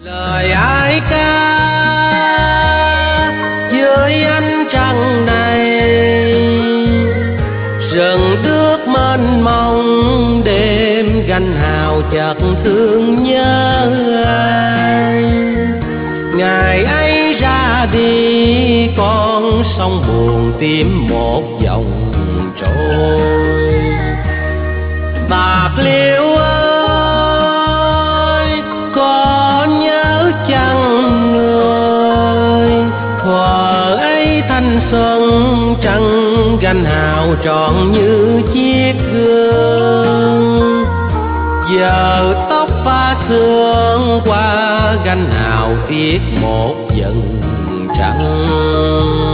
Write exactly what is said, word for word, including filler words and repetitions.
Lời ai ca dưới ánh trăng này, rừng nước mênh mông đêm ganh hào chợt thương nhớ ai. Ngày ấy ra đi con sông buồn tìm một dòng trôi. Bạc Liêu ơi có nhớ chăng người, thuở ấy thanh xuân trăng ganh hào tròn như chiếc gương. Giờ tóc pha sương qua ganh hào tiếc một dần trăng.